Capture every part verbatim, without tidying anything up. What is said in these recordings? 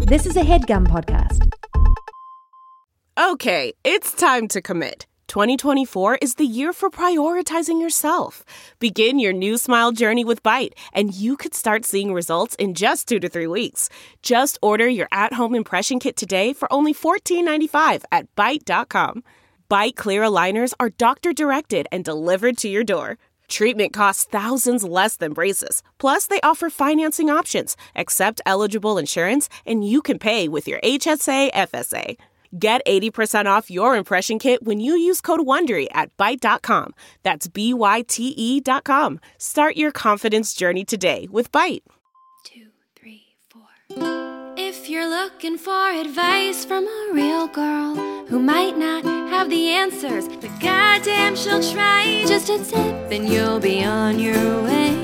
This is a HeadGum podcast. Okay, it's time to commit. twenty twenty-four is the year for prioritizing yourself. Begin your new smile journey with Byte, and you could start seeing results in just two to three weeks. Just order your at-home impression kit today for only fourteen ninety-five at byte dot com. Byte clear aligners are doctor-directed and delivered to your door. Treatment costs thousands less than braces. Plus, they offer financing options, accept eligible insurance, and you can pay with your H S A F S A. Get eighty percent off your impression kit when you use code WONDERY at byte dot com. That's B Y T E dot com. Start your confidence journey today with Byte. Two, three, four. If you're looking for advice from a real girl who might not have the answers, but goddamn she'll try, just a tip and you'll be on your way.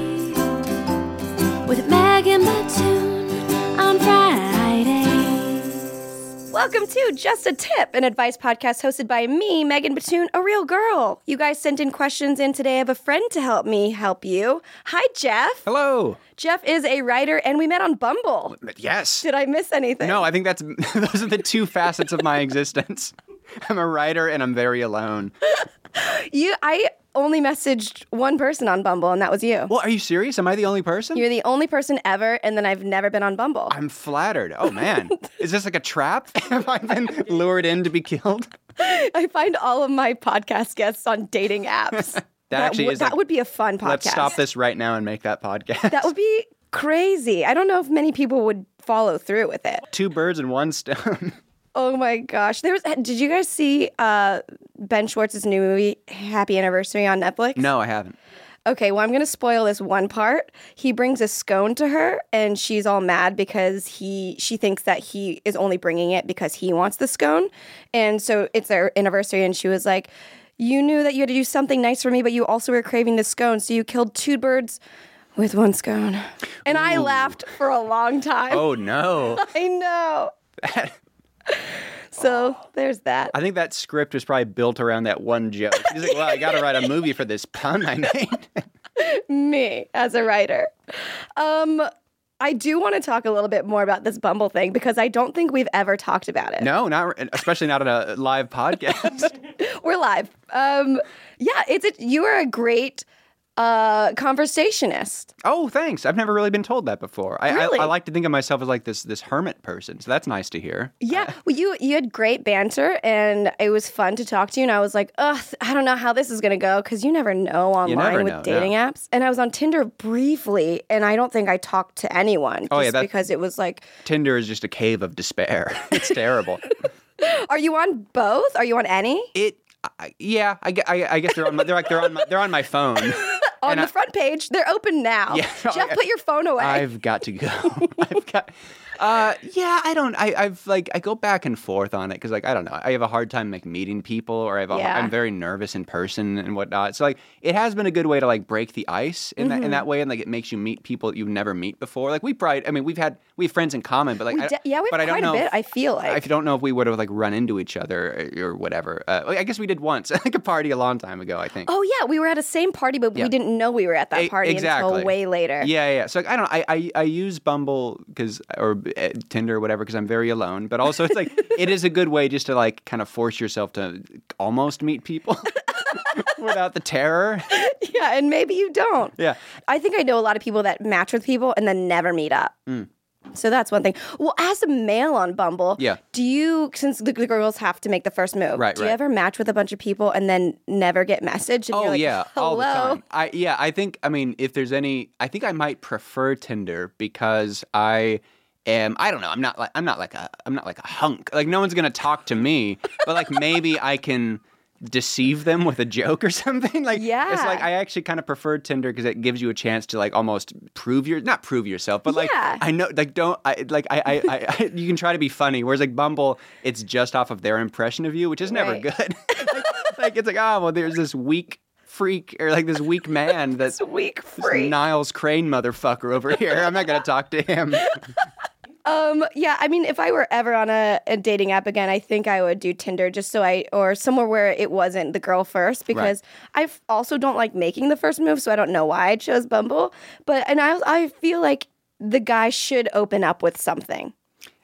With Megan Batoon on Fridays. Welcome to Just a Tip, an advice podcast hosted by me, Megan Batoon, a real girl. You guys sent in questions in today. I have a friend to help me help you. Hi, Jeff. Hello. Jeff is a writer, and we met on Bumble. Yes. Did I miss anything? No, I think that's those are the two facets of my existence. I'm a writer, and I'm very alone. You, I only messaged one person on Bumble, and that was you. Well, are you serious? Am I the only person? You're the only person ever, and then I've never been on Bumble. I'm flattered. Oh, man. Is this like a trap? Have I been lured in to be killed? I find all of my podcast guests on dating apps. that, that actually w- is That like, would be a fun podcast. Let's stop this right now and make that podcast. That would be crazy. I don't know if many people would follow through with it. Two birds and one stone. Oh my gosh. There was did you guys see uh, Ben Schwartz's new movie, Happy Anniversary, on Netflix? No, I haven't. Okay, well, I'm going to spoil this one part. He brings a scone to her, and she's all mad because he she thinks that he is only bringing it because he wants the scone. And so it's their anniversary, and she was like, you knew that you had to do something nice for me, but you also were craving the scone, so you killed two birds with one scone. And Ooh. I laughed for a long time. Oh, no. I know. So oh. there's that. I think that script was probably built around that one joke. He's like, well, I got to write a movie for this pun I made. Me as a writer. Um, I do want to talk a little bit more about this Bumble thing because I don't think we've ever talked about it. No, not especially not on a live podcast. We're live. Um, yeah, it's a, you are a great Uh, conversationist. Oh, thanks. I've never really been told that before. I, really? I, I like to think of myself as like this this hermit person, so that's nice to hear. Yeah, uh, well, you you had great banter, and it was fun to talk to you. And I was like, ugh, I don't know how this is gonna go because you never know online never with know, dating no. apps. And I was on Tinder briefly, and I don't think I talked to anyone. Just oh yeah, because it was like Tinder is just a cave of despair. It's terrible. Are you on both? Are you on any? It. I, yeah, I, I, I guess they're on my, they're like they're on my, they're on my phone. On and the I, front page, they're open now. Yeah, Jeff, put your phone away. I've got to go. I've got. Uh, yeah, I don't. I, I've like I go back and forth on it because like I don't know. I have a hard time like meeting people, or I have a, yeah. I'm very nervous in person and whatnot. So like it has been a good way to like break the ice in mm-hmm. that in that way, and like it makes you meet people that you never meet before. Like we probably, I mean, we've had we have friends in common, but like we I, de- yeah, we have but I quite don't know a bit. If, I feel like I don't know if we would have like run into each other or, or whatever. Uh, I guess we did once, like a party a long time ago. I think. Oh yeah, we were at a same party, but yeah. we didn't know we were at that party exactly. until way later. Yeah, yeah. So like, I don't. I I, I use Bumble because or uh, Tinder or whatever because I'm very alone. But also, it's like it is a good way just to like kind of force yourself to almost meet people without the terror. Yeah, and maybe you don't. Yeah, I think I know a lot of people that match with people and then never meet up. Mm. So that's one thing. Well, as a male on Bumble, yeah. do you, since the, the girls have to make the first move, right, do right. you ever match with a bunch of people and then never get messaged? And oh, you're like, yeah, hello? all the time. I, yeah, I think, I mean, if there's any, I think I might prefer Tinder because I am, I don't know, I'm not like, I'm not like a, I'm not like a hunk. Like, no one's going to talk to me, but like maybe I can deceive them with a joke or something. Like, yeah. It's like I actually kind of prefer Tinder because it gives you a chance to like almost prove your not prove yourself, but like yeah. I know like don't I like I, I, I, I you can try to be funny. Whereas like Bumble, it's just off of their impression of you, which is never right. good. like, like it's like oh well, there's this weak freak or like this weak man that's weak freak Niles Crane motherfucker over here. I'm not gonna talk to him. Um, yeah, I mean, if I were ever on a, a dating app again, I think I would do Tinder just so I, or somewhere where it wasn't the girl first, because right. I f- also don't like making the first move, so I don't know why I chose Bumble. But, and I, I feel like the guy should open up with something.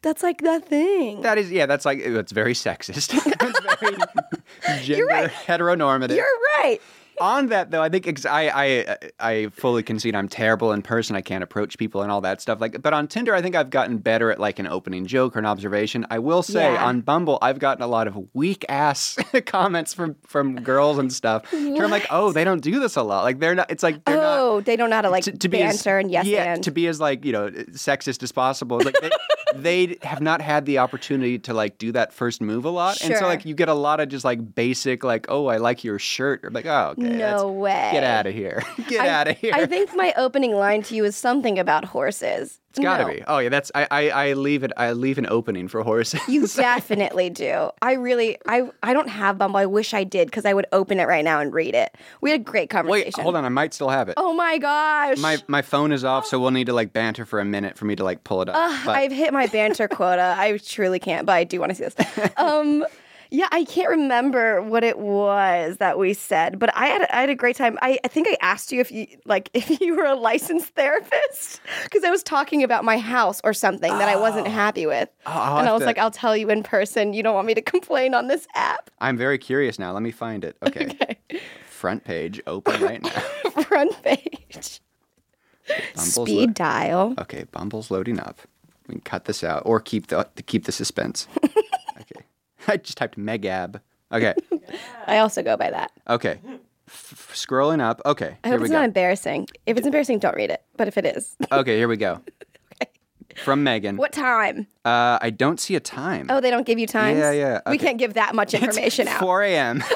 That's like the thing. That is, yeah, that's like, it's very sexist. It's very gender right. heteronormative. You're right. On that, though, I think ex- I, I I fully concede I'm terrible in person. I can't approach people and all that stuff. Like, but on Tinder, I think I've gotten better at like an opening joke or an observation. I will say Yeah. on Bumble, I've gotten a lot of weak ass comments from from girls and stuff. Where I'm like, oh, they don't do this a lot. Like they're not. It's like they're not. Oh, they don't know how to like to, to be banter as, and yes yeah, and. to be as like you know sexist as possible. Like they, they have not had the opportunity to like do that first move a lot, and so Sure. like you get a lot of just like basic like, oh, I like your shirt, or like, oh, okay, that's- No way. get out of here, get I- out of here. I think my opening line to you is something about horses. it's got to No. be. Oh yeah, that's I, I I leave it. I leave an opening for horses. You definitely do. I really, I, I don't have Bumble. I wish I did because I would open it right now and read it. We had a great conversation. Wait, hold on. I might still have it. Oh my gosh. My my phone is off, so we'll need to like banter for a minute for me to like pull it up. Ugh, But- I've hit my banter quota. I truly can't, but I do want to see this. Um, yeah, I can't remember what it was that we said, but I had a, I had a great time. I, I think I asked you if you like if you were a licensed therapist because I was talking about my house or something that I wasn't happy with, I'll and I have was to- like, "I'll tell you in person. You don't want me to complain on this app." I'm very curious now. Let me find it. Okay. Okay, Front page open right now. front page, Bumble's speed lo- dial. Okay, Bumble's loading up. We can cut this out or keep the to keep the suspense. Okay. I just typed Megab. Okay. I also go by that. Okay. F- scrolling up. Okay. I Here hope we it's go. not embarrassing. If it's embarrassing, don't read it. But if it is, Okay, here we go. From Megan. what time? Uh, I don't see a time. Oh, they don't give you times? Yeah, yeah, We okay. can't give that much information out. four a.m.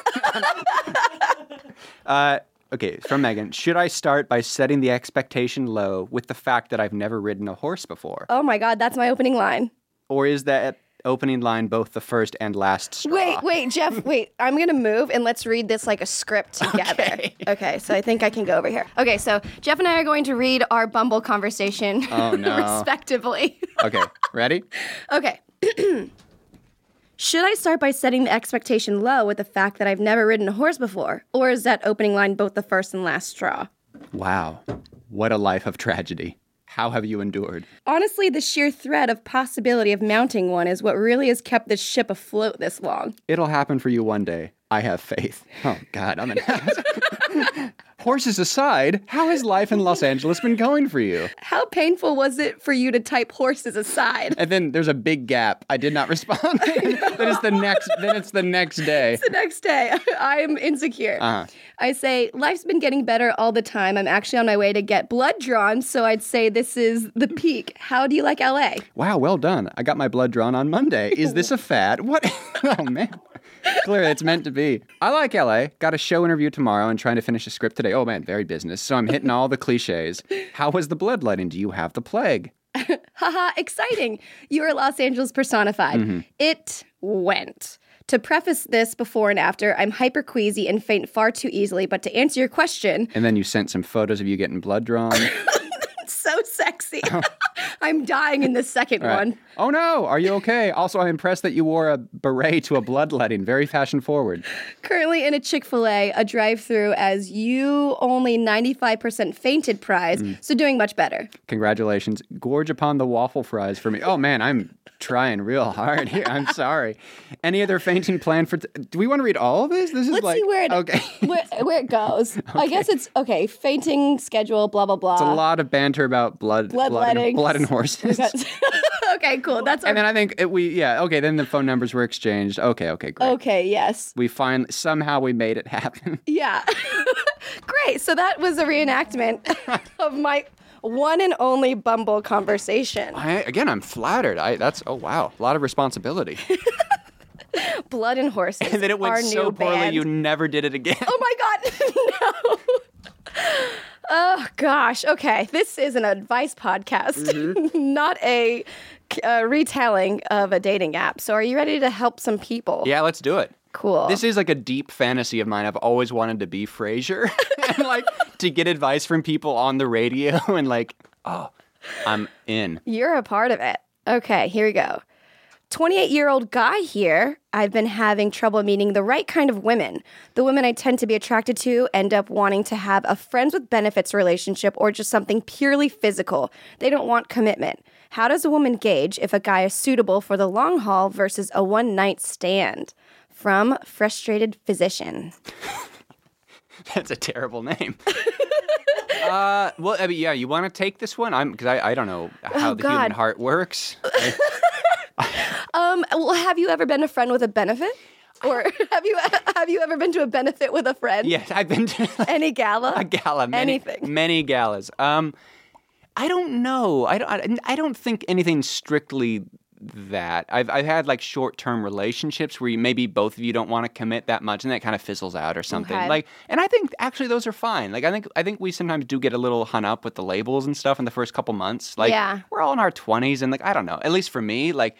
uh, okay, from Megan. Should I start by setting the expectation low with the fact that I've never ridden a horse before? Oh my God, that's my opening line. Or is that opening line both the first and last straw? Wait, wait, Jeff, wait. I'm going to move and let's read this like a script together. Okay. Okay, so I think I can go over here. Okay, so Jeff and I are going to read our Bumble conversation Oh, no. respectively. Okay, ready? Okay. Should I start by setting the expectation low with the fact that I've never ridden a horse before? Or is that opening line both the first and last straw? Wow. What a life of tragedy. How have you endured? Honestly, the sheer threat of possibility of mounting one is what really has kept this ship afloat this long. It'll happen for you one day. I have faith. Oh, God, I'm an ass. Horses aside, how has life in Los Angeles been going for you? How painful was it for you to type horses aside? And then there's a big gap. I did not respond. then it's the next. Then it's the next day. The next day, I'm insecure. Uh-huh. I say, life's been getting better all the time. I'm actually on my way to get blood drawn, so I'd say this is the peak. How do you like L A? Wow, well done. I got my blood drawn on Monday. Is this a fad? What? Oh man. Clearly, it's meant to be. I like L A. Got a show interview tomorrow and trying to finish a script today. Oh man, very business. So I'm hitting all the cliches. How was the bloodletting? Do you have the plague? Haha, exciting. You are Los Angeles personified. Mm-hmm. It went. To preface this before and after, I'm hyper queasy and faint far too easily, but to answer your question, And then you sent some photos of you getting blood drawn. it's so sexy. I'm dying in the second Right. one. Oh no, are you okay? Also, I'm impressed that you wore a beret to a bloodletting. Very fashion forward. Currently in a Chick-fil-A, a drive-through as you only ninety-five percent fainted prize, Mm. so doing much better. Congratulations. Gorge upon the waffle fries for me. Oh man, I'm trying real hard here. I'm sorry. Any other fainting plan for? T- Do we want to read all of this? This is Let's like see where it, okay. where, where it goes. I guess it's, okay, fainting schedule, blah, blah, blah. It's a lot of banter about blood, blood, and, Bloodletting. blood and horses. Okay, cool. That's our, And then I think it, we, yeah, okay. Then the phone numbers were exchanged. Okay, okay, great. okay, yes. We finally somehow we made it happen. Yeah. Great. So that was a reenactment of my one and only Bumble conversation. I, again, I'm flattered. I that's oh wow, a lot of responsibility. Blood and Horses. And then it went our so new poorly, band. you never did it again. Oh my God. No. Oh gosh. Okay. This is an advice podcast, Mm-hmm. not a uh, retelling of a dating app. So are you ready to help some people? Yeah, let's do it. Cool. This is like a deep fantasy of mine. I've always wanted to be Frasier and like to get advice from people on the radio and like, oh, I'm in. You're a part of it. Okay, here we go. twenty-eight-year-old guy here. I've been having trouble meeting the right kind of women. The women I tend to be attracted to end up wanting to have a friends with benefits relationship or just something purely physical. They don't want commitment. How does a woman gauge if a guy is suitable for the long haul versus a one-night stand? From Frustrated Physician. That's a terrible name. uh, well, I mean, yeah, you want to take this one? I'm because I, I don't know how Oh, the God. human heart works. Um, well, have you ever been a friend with a benefit? Or have you have you ever been to a benefit with a friend? Yes, I've been to like, Any gala? a gala, many, Anything. many galas. Um, I don't know. I don't. I, I don't think anything strictly that. I've I've had like short term relationships where you, maybe both of you don't want to commit that much, and that kind of fizzles out or something. Okay. Like, and I think actually those are fine. Like, I think I think we sometimes do get a little hung up with the labels and stuff in the first couple months. Like, Yeah. we're all in our twenties, and like I don't know. At least for me, like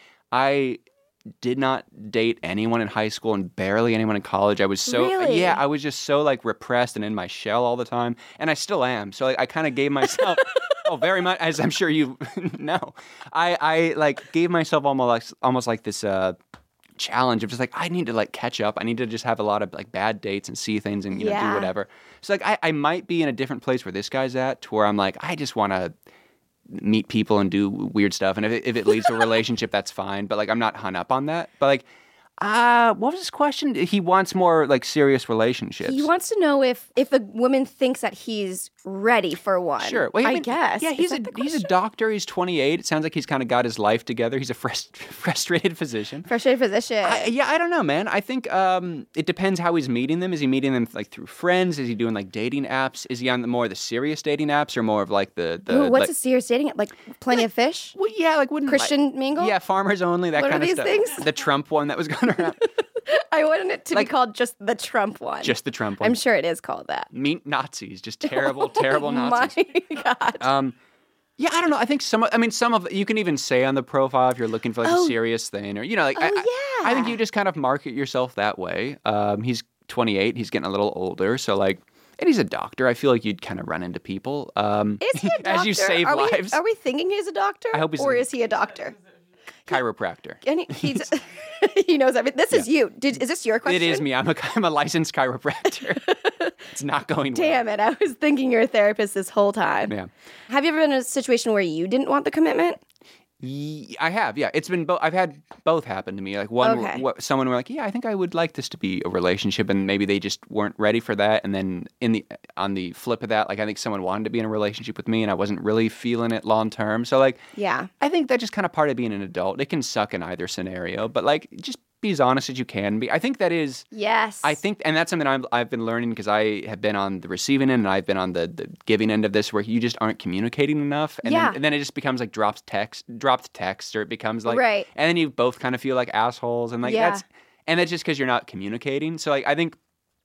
I did not date anyone in high school and barely anyone in college. I was so Really? yeah, I was just so like repressed and in my shell all the time, and I still am. So like I kind of gave myself oh very much, as I'm sure you know. I I like gave myself almost like almost like this uh challenge of just like I need to like catch up. I need to just have a lot of like bad dates and see things and you know Yeah. do whatever. So like I I might be in a different place where this guy's at, to where I'm like I just want to meet people and do weird stuff, and if it, if it leads to a relationship, that's fine. But like, I'm not hung up on that. But like, uh, what was his question? He wants more like serious relationships. He wants to know if if a woman thinks that he's ready for one. Sure. Well, I, mean, guess. Yeah, Is he's a that the he's a question? doctor. He's twenty-eight. It sounds like he's kind of got his life together. He's a frust- frustrated physician. Frustrated physician. I, yeah, I don't know, man. I think um, it depends how he's meeting them. Is he meeting them like through friends? Is he doing like dating apps? Is he on the more of the serious dating apps or more of like the the Ooh, what's like, a serious dating? Like Plenty of Fish? well, yeah, like wouldn't Christian like, Mingle? Yeah, farmers only. That What are kind of these stuff. things? The Trump one that was going around. I wanted it to Like- be called just the Trump one. Just the Trump one. I'm sure it is called that. Meet Nazis, just terrible, terrible Oh Nazis. my God. Um, yeah, I don't know. I think some. of- I mean, some of you can even say on the profile if you're looking for like Oh. a serious thing, or you know, like Oh, I, I, I think yeah. you just kind of market yourself that way. Um, he's twenty-eight. He's getting a little older, so like, and he's a doctor. I feel like you'd kind of run into people. Um, Is he a doctor? as you save are we, lives. Are we thinking he's a doctor? I hope he's Or a- is he a doctor? Chiropractor. And he, he's, he knows everything. This is you. Did, is this your question? It is me. I'm a, I'm a licensed chiropractor. It's not going well. Damn it. I was thinking you're a therapist this whole time. Yeah. Have you ever been in a situation where you didn't want the commitment? Ye- I have, yeah. It's been both. I've had both happen to me. Like one, Okay. wh- someone were like, "Yeah, I think I would like this to be a relationship," and maybe they just weren't ready for that. And then in the on the flip of that, like I think someone wanted to be in a relationship with me, and I wasn't really feeling it long term. So like, Yeah. I think that's just kind of part of being an adult. It can suck in either scenario, but like just be as honest as you can be. I think that is. Yes. I think, and that's something I'm, I've been learning because I have been on the receiving end and I've been on the, the giving end of this, where you just aren't communicating enough, and, Yeah. then, and then it just becomes like dropped text, dropped text, or it becomes like, Right. and then you both kind of feel like assholes, and like Yeah. that's, and that's just because you're not communicating. So like, I think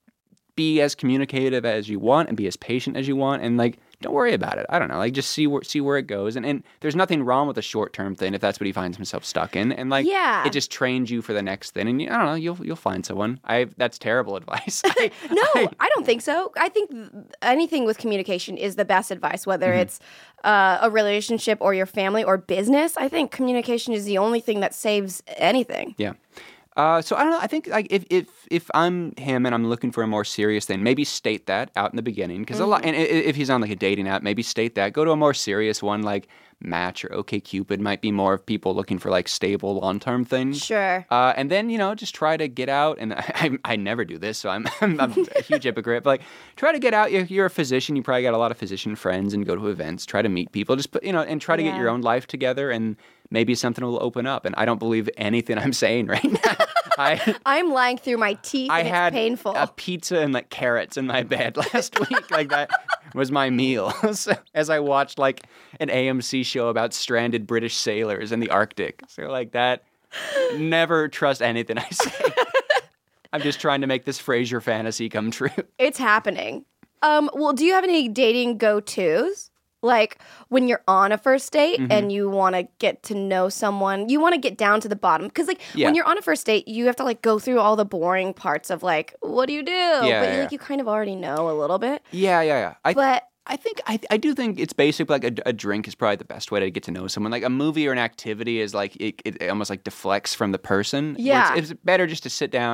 be as communicative as you want and be as patient as you want, and like don't worry about it. I don't know, like just see where see where it goes, and and there's nothing wrong with a short term thing if that's what he finds himself stuck in, and like Yeah. it just trains you for the next thing, and you, I don't know, you'll you'll find someone. I that's terrible advice. I, No, I- I don't think so. I think th- anything with communication is the best advice, whether Mm-hmm. it's uh, a relationship or your family or business. I think communication is the only thing that saves anything. Yeah. Uh, so I don't know. I think like if if if I'm him and I'm looking for a more serious thing, maybe state that out in the beginning, because a lot. And i- if he's on like a dating app, maybe state that. Go to a more serious one like Match or OkCupid. Might be more of people looking for like stable long term things. Sure. Uh, and then you know just try to get out. And I, I, I never do this, so I'm I'm, I'm a huge hypocrite. But like try to get out. You're, you're a physician. You probably got a lot of physician friends, and go to events. Try to meet people. Just put you know and try to get Yeah. your own life together, and maybe something will open up. And I don't believe anything I'm saying right now. I I'm lying through my teeth I and had it's painful. a pizza and like carrots in my bed last week. Like that was my meal. So, as I watched like an A M C show about stranded British sailors in the Arctic. So like that. Never trust anything I say. I'm just trying to make this Frasier fantasy come true. It's happening. Um, well, do you have any dating go-tos? Like when you're on a first date Mm-hmm. and you want to get to know someone, you want to get down to the bottom. Because like Yeah. when you're on a first date, you have to like go through all the boring parts of like, what do you do? but yeah. like you kind of already know a little bit. Yeah, yeah, yeah. I But I think I I do think it's basic. Like a, a drink is probably the best way to get to know someone. Like a movie or an activity is like it, it almost like deflects from the person. where Yeah. it's, it's better just to sit down,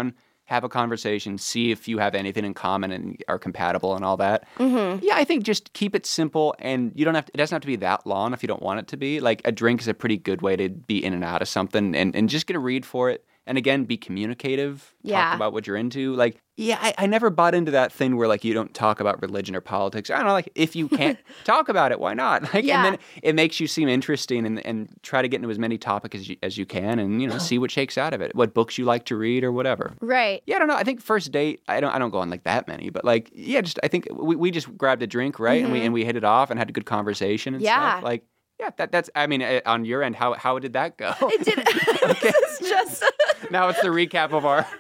have a conversation, see if you have anything in common and are compatible and all that. Mm-hmm. Yeah, I think just keep it simple, and you don't have to, it doesn't have to be that long if you don't want it to be. Like a drink is a pretty good way to be in and out of something, and, and just get a read for it. And again, be communicative. Yeah. Talk about what you're into. Like, yeah, I, I never bought into that thing where like you don't talk about religion or politics. I don't know, like if you can't talk about it, why not? Like, Yeah. and then it makes you seem interesting, and, and try to get into as many topics as you, as you can, and you know, see what shakes out of it. What books you like to read or whatever. Right. Yeah, I don't know. I think first date, I don't I don't go on like that many, but like yeah, just I think we, we just grabbed a drink, right? And we and we hit it off and had a good conversation and Yeah. stuff. Like yeah, that that's I mean, uh, on your end, how how did that go? It did. This is just. Now it's the recap of our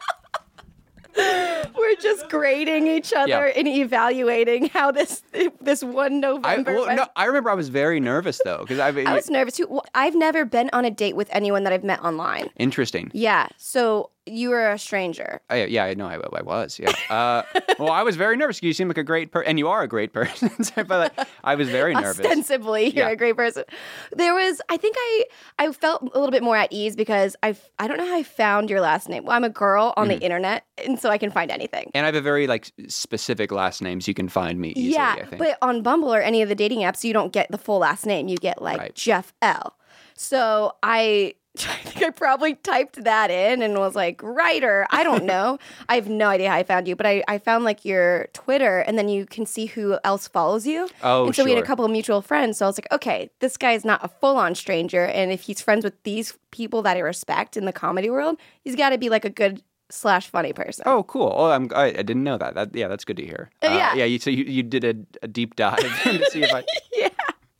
We're just grading each other Yeah. and evaluating how this this one I, November well, went. no, I remember I was very nervous though because I, I was nervous too. Well, I've never been on a date with anyone that I've met online. interesting. Yeah, so you were a stranger. I, yeah, I know I, I was. Yeah. Uh, well, I was very nervous. You seem like a great person, and you are a great person. So, but like, I was very nervous. Ostensibly, you're Yeah. a great person. There was, I think I, I felt a little bit more at ease because I, I don't know how I found your last name. Well, I'm a girl on Mm-hmm. the internet, and so I can find anything. And I have a very like specific last name, so you can find me easily. yeah, I think. but on Bumble or any of the dating apps, you don't get the full last name. You get like Right. Jeff L. So I. I think I probably typed that in and was like, writer. I don't know. I have no idea how I found you, but I, I found like your Twitter, and then you can see who else follows you. Oh, and so we had a sure. couple of mutual friends. So I was like, okay, this guy is not a full on stranger. And if he's friends with these people that I respect in the comedy world, he's got to be like a good slash funny person. Oh, cool. Oh, I'm, I, I didn't know that. that. Yeah, that's good to hear. Uh, yeah. Yeah. You, so you, you did a, a deep dive to see if I. Yeah.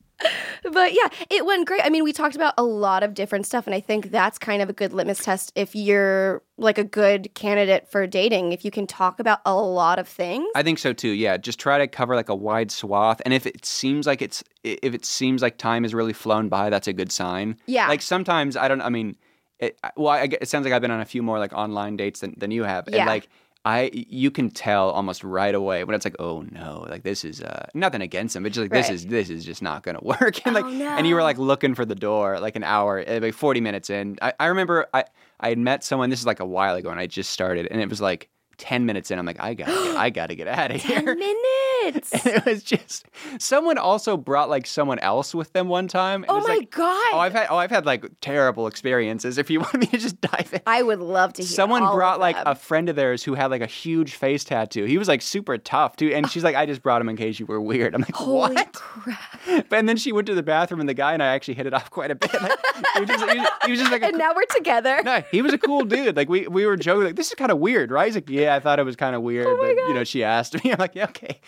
But yeah, it went great. I mean, we talked about a lot of different stuff, and I think that's kind of a good litmus test if you're like a good candidate for dating, if you can talk about a lot of things. I think so too. Yeah, just try to cover like a wide swath, and if it seems like it's if it seems like time has really flown by, that's a good sign. Yeah. Like sometimes I don't. I mean, it, well, I, it sounds like I've been on a few more like online dates than, than you have, Yeah. and like. I you can tell almost right away when it's like, oh no, like this is uh, nothing against him, but just like this Right. is this is just not gonna work. And like Oh, no. and you were like looking for the door like an hour, uh, like forty minutes in. I, I remember I, I had met someone, this is like a while ago, and I just started, and it was like ten minutes in, I'm like, I gotta get, I gotta get out of here. Ten minutes. And it was just someone also brought like someone else with them one time. and Oh it's my like, God. Oh, I've had oh I've had like terrible experiences. If you want me to just dive in. I would love to hear. Someone all brought of like them. a friend of theirs who had like a huge face tattoo. He was like super tough too, and she's like, "I just brought him in case you were weird." I'm like, Holy "What?" crap. But and then she went to the bathroom, and the guy and I actually hit it off quite a bit. Like, he, was just, he, was, he was just like, a, And now we're together. no, he was a cool dude. Like we we were joking, like, "This is kind of weird, right?" He's like, "Yeah, I thought it was kind of weird." Oh my but, God. you know, she asked me. I'm like, "Yeah, okay."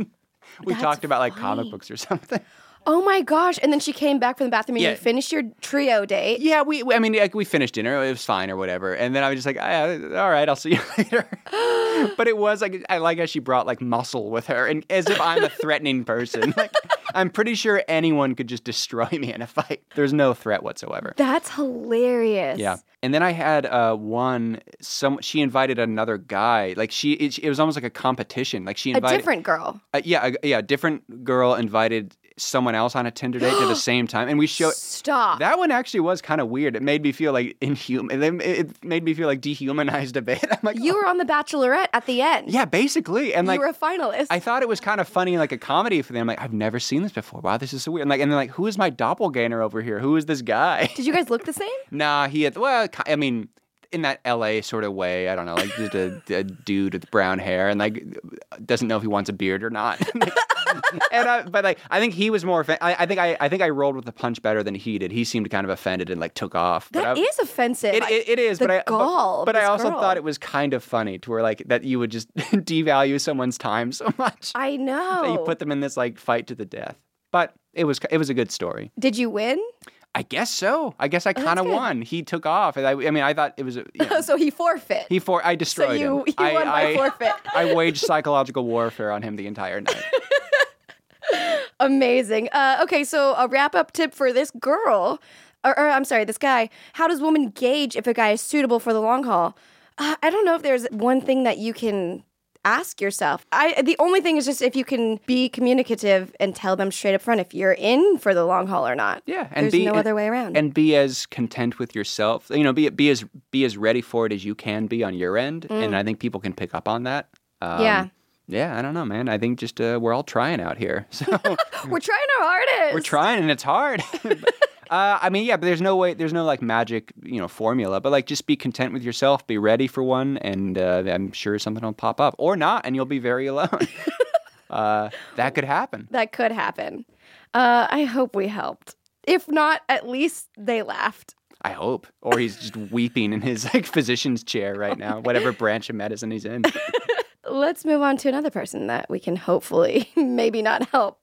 We That's talked about like comic funny. books or something. Oh my gosh. And then she came back from the bathroom and Yeah. you finished your trio date. Yeah, we. I mean, like, we finished dinner. It was fine or whatever. And then I was just like, ah, all right, I'll see you later. But it was like, I like how she brought like muscle with her, and as if I'm a threatening person. Like, I'm pretty sure anyone could just destroy me in a fight. There's no threat whatsoever. That's hilarious. Yeah. And then I had uh, one. Some she invited another guy. Like she, it, it was almost like a competition. Like she A invited different girl. Uh, yeah, a, yeah, a different girl invited someone else on a Tinder date at the same time, and we showed. Stop. That one actually was kind of weird. It made me feel like inhuman. It it made me feel like dehumanized a bit. I'm like, You oh. were on The Bachelorette at the end. Yeah, basically, and like you were a finalist. I thought it was kind of funny, like a comedy for them. I'm like, I've never seen this before. Wow, this is so weird. And like, and then like, who is my doppelganger over here? Who is this guy? Did you guys look the same? Nah, he had. Well, ki- I mean. In that L A sort of way, I don't know, like just a, a dude with brown hair and like doesn't know if he wants a beard or not. and I, but like I think he was more. Offen- I, I think I, I think I rolled with the punch better than he did. He seemed kind of offended and like took off. But That I, is offensive. It, it, it is, the but I gall but, of but I this also girl. thought it was kind of funny to where like that you would just devalue someone's time so much I know. that you put them in this like fight to the death. But it was it was a good story. Did you win? I guess so. I guess I kind Oh, that's of good. won. He took off. And I, I mean, I thought it was. A, you know, So he forfeit. he for I destroyed so you, him. you I, won by I, forfeit. I waged psychological warfare on him the entire night. Amazing. Uh, okay, so a wrap-up tip for this girl, or, or I'm sorry, this guy. How does woman gauge if a guy is suitable for the long haul? Uh, I don't know if there's one thing that you can ask yourself. I the only thing is just if you can be communicative and tell them straight up front if you're in for the long haul or not. Yeah, and There's be, no and, other way around. And be as content with yourself. You know, be be as be as ready for it as you can be on your end. Mm. And I think people can pick up on that. Um, Yeah. Yeah, I don't know, man. I think just uh, we're all trying out here. So We're trying our hardest. we're trying, and it's hard. Uh, I mean, yeah, but there's no way, there's no like magic, you know, formula. But like, just be content with yourself, be ready for one, and uh, I'm sure something will pop up, or not, and you'll be very alone. uh, that could happen. That could happen. Uh, I hope we helped. If not, at least they laughed. I hope, or he's just weeping in his like physician's chair right now, whatever branch of medicine he's in. Let's move on to another person that we can hopefully maybe not help.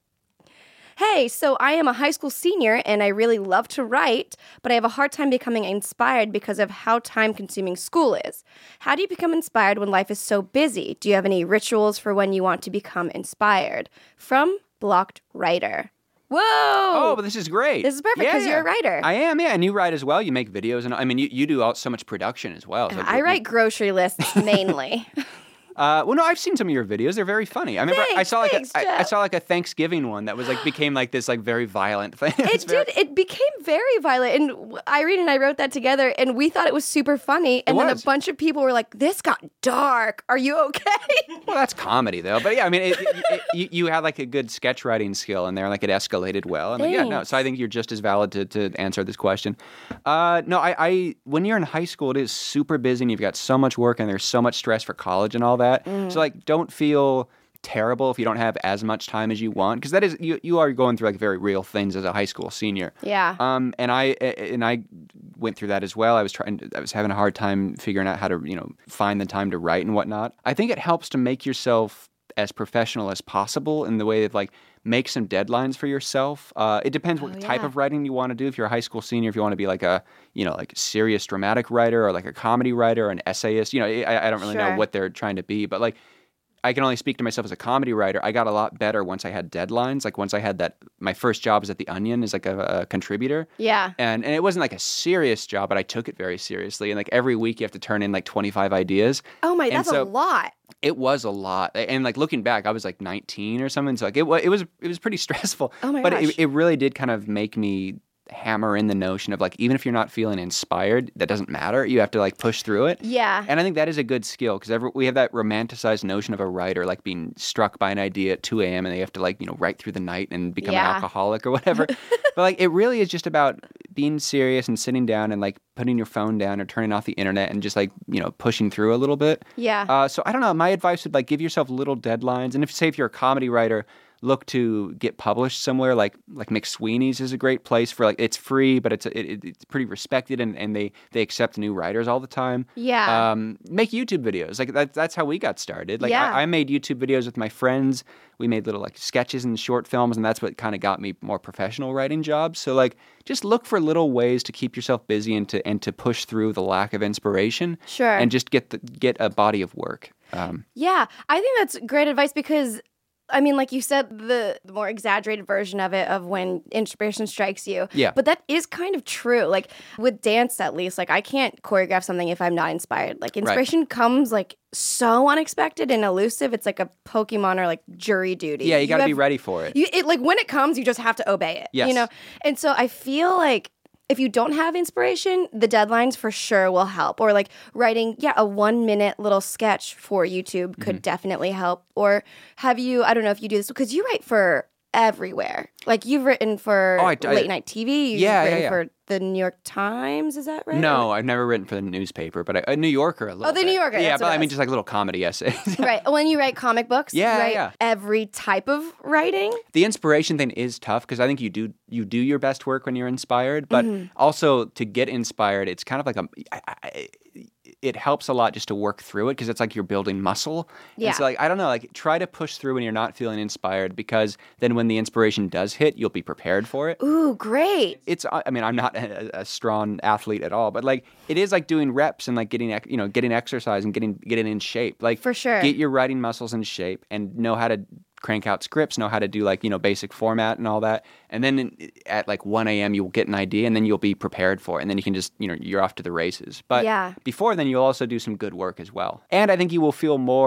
Hey, so I am a high school senior and I really love to write, but I have a hard time becoming inspired because of how time-consuming school is. How do you become inspired when life is so busy? Do you have any rituals for when you want to become inspired? From Blocked Writer. Whoa! Oh, but this is great. This is perfect because Yeah, you're a writer. I am, yeah, and you write as well. You make videos, and I mean, you, you do all, so much production as well. So I write grocery lists mainly. Uh, well, no, I've seen some of your videos. They're very funny. I remember I Thanks, saw like thanks, a, I, I Jeff. saw like a Thanksgiving one that was like became like this like very violent thing. It It's very- did. It became very violent. And w- Irene and I wrote that together, and we thought it was super funny. And It then was. a bunch of people were like, this got dark. Are you okay? Well, that's comedy though. But yeah, I mean, it, it, it, you, you had like a good sketch writing skill in there. Like it escalated well. And like, yeah, no. Thanks. So I think you're just as valid to, to answer this question. Uh, no, I, I when you're in high school, it is super busy and you've got so much work and there's so much stress for college and all that. Mm. So like, don't feel terrible if you don't have as much time as you want, because that is you you are going through like very real things as a high school senior. Yeah. Um, and I and I went through that as well. I was trying. To, I was having a hard time figuring out how to you know find the time to write and whatnot. I think it helps to make yourself as professional as possible in the way that like make some deadlines for yourself. Uh, it depends what Oh, type yeah. of writing you want to do. If you're a high school senior, if you want to be like a you know like serious dramatic writer or like a comedy writer or an essayist, you know I, I don't really know Sure. what they're trying to be, but like. I can only speak to myself as a comedy writer. I got a lot better once I had deadlines. Like once I had that, my first job was at The Onion as like a, a contributor. Yeah. And and it wasn't like a serious job, but I took it very seriously. And like every week you have to turn in like twenty-five ideas. Oh my, And that's so- a lot. It was a lot. And like looking back, I was like nineteen or something. So like it was it was it was pretty stressful. Oh my but gosh. it, it really did kind of make me hammer in the notion of like even if you're not feeling inspired, that doesn't matter. You have to like push through it. Yeah. And I think that is a good skill because we have that romanticized notion of a writer like being struck by an idea at two a.m. and they have to like, you know, write through the night and become Yeah. an alcoholic or whatever. But like it really is just about being serious and sitting down and like putting your phone down or turning off the internet and just like, you know, pushing through a little bit. Yeah. Uh, so I don't know. My advice would like give yourself little deadlines. And if say if you're a comedy writer, look to get published somewhere like like McSweeney's is a great place for like it's free, but it's it, it- it's pretty respected and, and they they accept new writers all the time. Yeah. Um, make YouTube videos like that. That's how we got started. Like Yeah. I, I made YouTube videos with my friends. We made little like sketches and short films, and that's what kind of got me more professional writing jobs. So like just look for little ways to keep yourself busy and to and to push through the lack of inspiration. Sure. And just get the, get a body of work. Um, Yeah, I think that's great advice because, I mean, like you said, the, the more exaggerated version of it of when inspiration strikes you. Yeah. But that is kind of true. Like with dance, at least, like I can't choreograph something if I'm not inspired. Like inspiration comes like so unexpected and elusive. It's like a Pokemon or like jury duty. yeah, you got to be have- ready for it. You, it like when it comes, you just have to obey it. Yes. You know, and so I feel like if you don't have inspiration, the deadlines for sure will help. Or like writing, yeah, a one minute little sketch for YouTube could Mm-hmm. definitely help. Or have you? I don't know if you do this because you write for everywhere. Like you've written for Oh, I- I- late night T V. You've Yeah, yeah, written yeah. for the New York Times. Is that right? No, I've never written for the newspaper, but I, a New Yorker a little Oh, the bit. New Yorker, Yeah, that's but what it I mean was. just like little comedy essays. Right. When you write comic books, Yeah, you write yeah. every type of writing. The inspiration thing is tough because I think you do you do your best work when you're inspired, but Mm-hmm. also to get inspired, it's kind of like a. I, I, it helps a lot just to work through it because it's like you're building muscle. Yeah. And so like I don't know, like try to push through when you're not feeling inspired because then when the inspiration does hit, you'll be prepared for it. Ooh, great. It's I mean I'm not a, a strong athlete at all, but like it is like doing reps and like getting ex- you know getting exercise and getting getting in shape. Like For sure. get your writing muscles in shape and know how to crank out scripts, know how to do like you know basic format and all that. And then in, at like one a.m. you'll get an idea and then you'll be prepared for it, and then you can just you know you're off to the races. But Yeah. before then you'll also do some good work as well. And I think you will feel more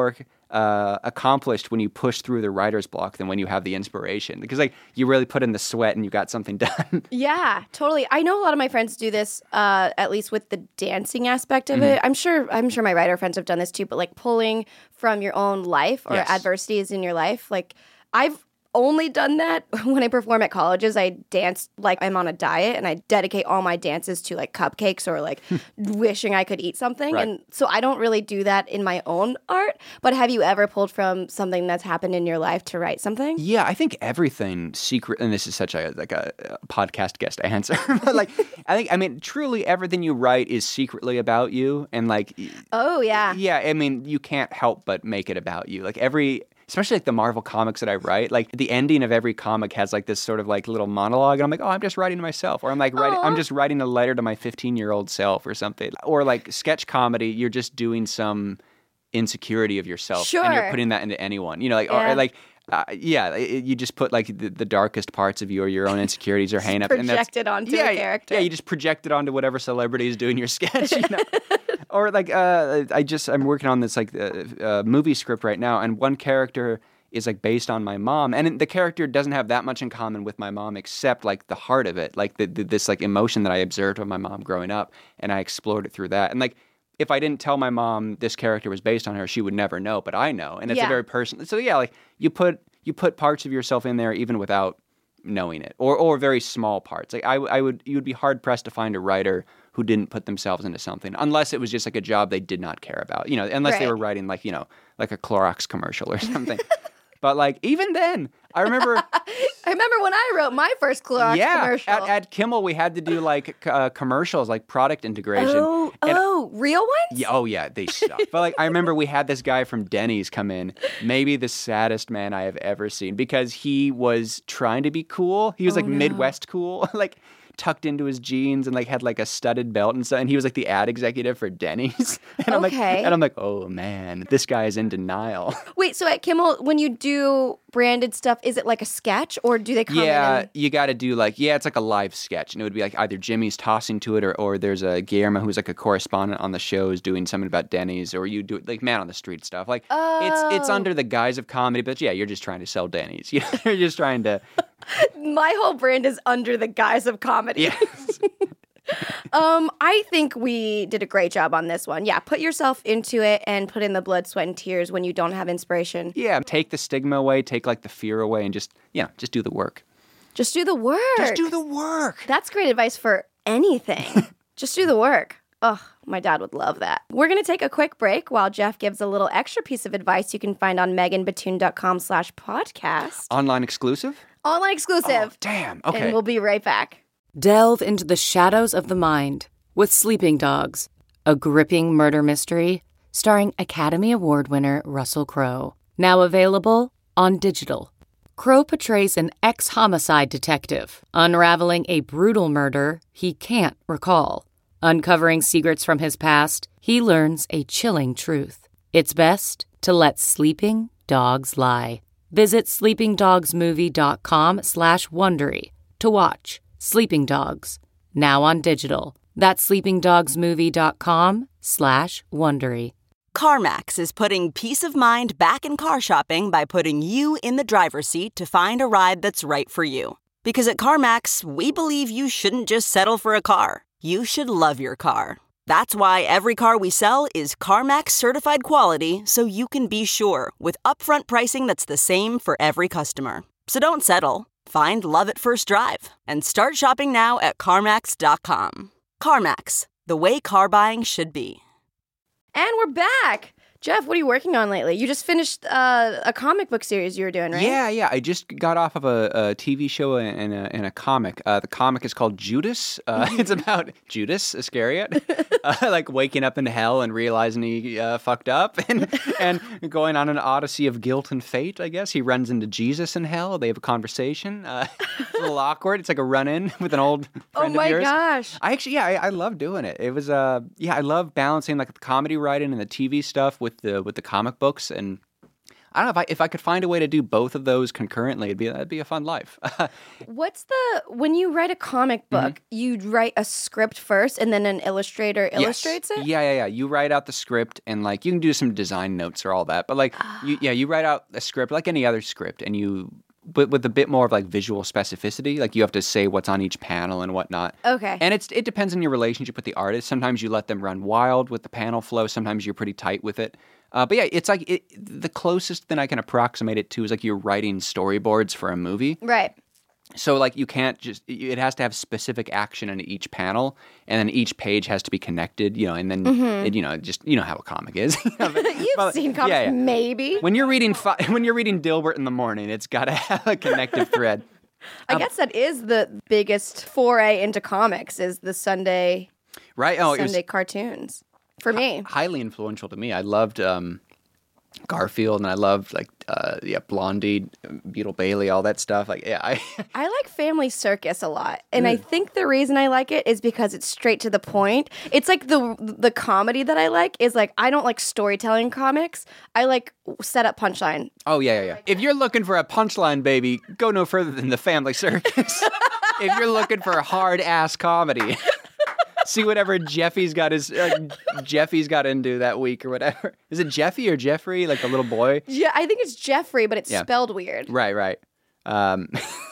uh, accomplished when you push through the writer's block than when you have the inspiration. Because like you really put in the sweat and you got something done. Yeah, totally. I know a lot of my friends do this, uh, at least with the dancing aspect of Mm-hmm. it. I'm sure I'm sure my writer friends have done this too, but like pulling from your own life or Yes. adversities in your life. Like I've only done that when I perform at colleges. I dance like I'm on a diet and I dedicate all my dances to like cupcakes or like wishing I could eat something. Right. And so I don't really do that in my own art. But have you ever pulled from something that's happened in your life to write something? Yeah, I think everything secret, and this is such a like a, a podcast guest answer, but like I think I mean truly everything you write is secretly about you, and like y- Oh, yeah. yeah, I mean you can't help but make it about you. Like every, especially like the Marvel comics that I write, like the ending of every comic has like this sort of like little monologue, and I'm like, oh, I'm just writing to myself, or I'm like writing, I'm just writing a letter to my fifteen year old self or something, or like sketch comedy, you're just doing some insecurity of yourself, and you're Sure. putting that into anyone, you know, like Yeah. or like. Uh, yeah, it, you just put like the, the darkest parts of you or your own insecurities or hang-ups. and that's- project it onto yeah, the character. Yeah, you just project it onto whatever celebrity is doing your sketch. You know? Or like, uh, I just I'm working on this like uh, uh, movie script right now, and one character is like based on my mom, and the character doesn't have that much in common with my mom except like the heart of it, like the, the, this like emotion that I observed of my mom growing up, and I explored it through that, and like. If I didn't tell my mom this character was based on her, she would never know, but I know, and it's Yeah. a very personal. So yeah, like you put you put parts of yourself in there even without knowing it, or or very small parts. Like I, I would, you would be hard pressed to find a writer who didn't put themselves into something, unless it was just like a job they did not care about. You know, unless they Right. were writing like you know like a Clorox commercial or something. But like even then, I remember. I remember when I wrote my first Clorox yeah, commercial. at, at Kimmel we had to do like c- uh, commercials, like product integration. oh, And- oh, real ones? Yeah, oh yeah, they suck. But like, I remember we had this guy from Denny's come in, maybe the saddest man I have ever seen, because he was trying to be cool. He was like Midwest cool, like tucked into his jeans and like had like a studded belt and stuff. And he was like the ad executive for Denny's. And I'm Okay. like, and I'm like, oh man, this guy is in denial. Wait, so at Kimmel, when you do branded stuff, is it like a sketch or do they come Yeah, in? you got to do like, yeah, it's like a live sketch. And it would be like either Jimmy's tossing to it or, or there's a Guillermo who's like a correspondent on the show is doing something about Denny's, or you do it like man on the street stuff. Like it's it's Oh. under the guise of comedy, but yeah, you're just trying to sell Denny's. You know, you're just trying to, My whole brand is under the guise of comedy. yeah. Um, I think we did a great job on this one. Yeah, put yourself into it and put in the blood, sweat, and tears when you don't have inspiration. Yeah, take the stigma away, take like the fear away, and just, yeah, just do the work. Just do the work. Just do the work. That's great advice for anything. Just do the work. Oh, my dad would love that. We're going to take a quick break while Jeff gives a little extra piece of advice you can find on meganbatoon.com slash podcast. Online exclusive? Online exclusive. Oh, damn. Okay. And we'll be right back. Delve into the shadows of the mind with Sleeping Dogs, a gripping murder mystery starring Academy Award winner Russell Crowe. Now available on digital. Crowe portrays an ex-homicide detective unraveling a brutal murder he can't recall. Uncovering secrets from his past, he learns a chilling truth. It's best to let sleeping dogs lie. Visit sleepingdogsmovie.com slash Wondery to watch Sleeping Dogs, now on digital. That's sleepingdogsmovie.com slash Wondery. CarMax is putting peace of mind back in car shopping by putting you in the driver's seat to find a ride that's right for you. Because at CarMax, we believe you shouldn't just settle for a car. You should love your car. That's why every car we sell is CarMax certified quality, so you can be sure with upfront pricing that's the same for every customer. So don't settle. Find love at first drive and start shopping now at CarMax dot com. CarMax, the way car buying should be. And we're back. Jeff, what are you working on lately? You just finished uh, a comic book series you were doing, right? Yeah, yeah. I just got off of a, a T V show and a, and a comic. Uh, the comic is called Judas. Uh, it's about Judas Iscariot, uh, like waking up in hell and realizing he uh, fucked up, and and going on an odyssey of guilt and fate. I guess he runs into Jesus in hell. They have a conversation. Uh, it's a little awkward. It's like a run-in with an old Oh friend my of yours. gosh. I actually, yeah, I, I love doing it. It was, uh, yeah, I love balancing like the comedy writing and the T V stuff with the with the comic books, and I don't know if I if I could find a way to do both of those concurrently, it'd be that'd be a fun life. What's the when you write a comic book, mm-hmm. you write a script first, and then an illustrator illustrates yes. it? Yeah, yeah, yeah. You write out the script, and like you can do some design notes or all that, but like, you, yeah, you write out a script like any other script, and you. But with a bit more of like visual specificity, like you have to say what's on each panel and whatnot. Okay. And it's it depends on your relationship with the artist. Sometimes you let them run wild with the panel flow. Sometimes you're pretty tight with it. Uh, but yeah, it's like it, the closest thing I can approximate it to is like you're writing storyboards for a movie. Right. So like you can't just it has to have specific action in each panel, and then each page has to be connected, you know, and then mm-hmm. it, you know just you know how a comic is. You've but, seen comics, yeah, yeah. maybe. When you're reading fi- when you're reading Dilbert in the morning, it's got to have a connective thread. I um, guess that is the biggest foray into comics is the Sunday right oh Sunday it was cartoons for me. H- highly influential to me. I loved um, Garfield, and I loved like uh, yeah Blondie, Beetle Bailey, all that stuff. Like yeah, I I like Family Circus a lot, and mm. I think the reason I like it is because it's straight to the point. It's like the the comedy that I like is like I don't like storytelling comics. I like set up punchline. Oh yeah, yeah, yeah. If you're looking for a punchline, baby, go no further than the Family Circus. If you're looking for a hard ass comedy. See whatever Jeffy's got his uh, Jeffy's got into that week or whatever. Is it Jeffy or Jeffrey, like the little boy? Yeah, I think it's Jeffrey, but it's yeah. spelled weird. Right, right. Um,